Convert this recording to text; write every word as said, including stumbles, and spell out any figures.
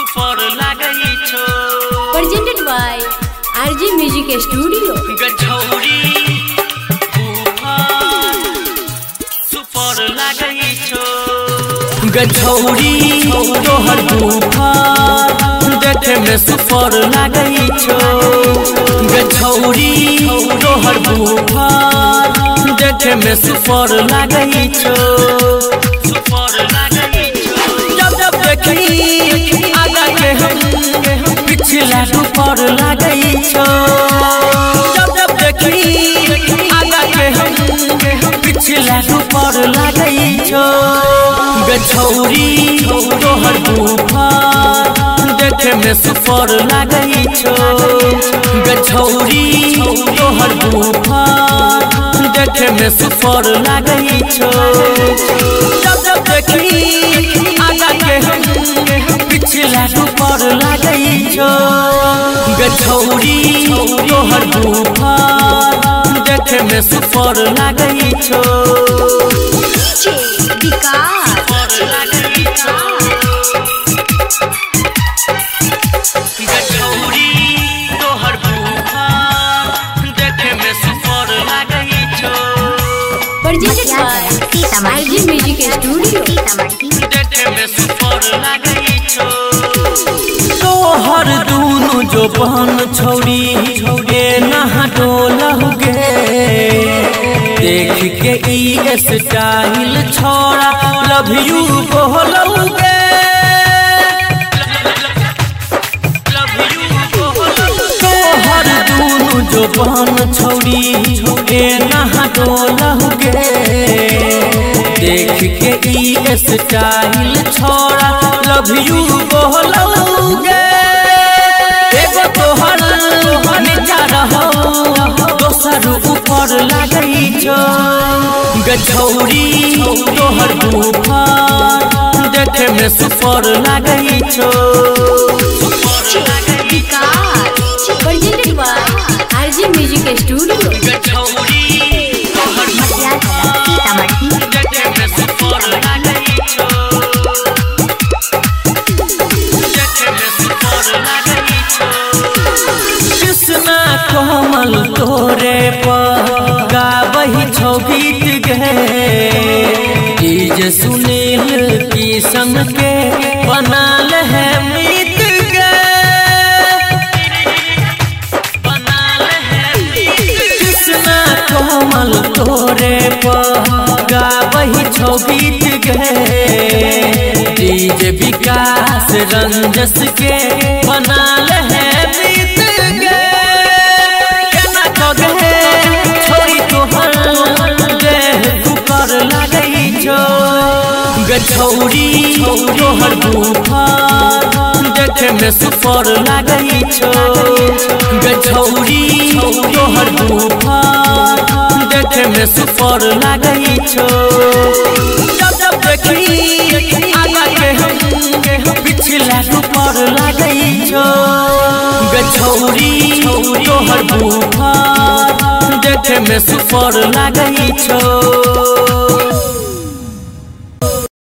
Super लागई छो presented by R J Music Studio Gachhauri बुफार सुपर लागई छो गछौरी तोहर बुफार देखे में सुपर लागई छो गछौरी तोहर बुफार देखे में सुपर लागई छो सुपर लागई छो जब जब देखी आगा के हम पिछला सुपर लागई छो जब जब देखी आगा के हम पिछला सुपर लागई छो गछौरी तोहर बुफार देखे में सुपर लागई छो गछौरी तोहर बुफार देखे में सुपर लागई छो जब जब देखी आगा के हम पिछला सुपर लागई छो गछौरी तोहर बुफार देखे में सुपर लागई छो गछौरी तोहर बुफार देखे में सुपर लागई छो presented by R J Music Studio देखे में सुपर लागई छो तोहर दूनु जो बहन छौरी छौरे नहा डोलहुगे देख के ई स्टाइल छोड़ा लव यू बोलहुगे तोहर दूनु जो बहन छौरी छौरे नहा डोलहुगे देख के ई स्टाइल छोड़ा लव यू बोलहुगे एगो तोहर नीचा रहो दोसर ऊपर लागई छो गछौरी तोहर बुफार देखे में सुपर लागई छो presented by R J Music Studio गछौरी तोहर बुफार देखे में सुपर लागई छो देखे में सुपर लागई छो कृष्णा कोमल तोरे पर गावही छौ गीत गे डीजे सुनील किशन के बनाल है मीत गे बनाल है कृष्णा कोमल तोरे पर गावही छौ गीत गे डीजे विकास रंजस के बनाल है मीत गे केना कगे छोरी तोहर देह कुकर लागई छो गछौरी तोहर बुफार देखे में सुपर लागई छो गछौरी तोहर बुफार देखे में सुपर लागई छो जब जब देखी आगा के हम पिछला सुपर लागई छो गछौरी तोहर बुफार देखे में सुपर लागई छो।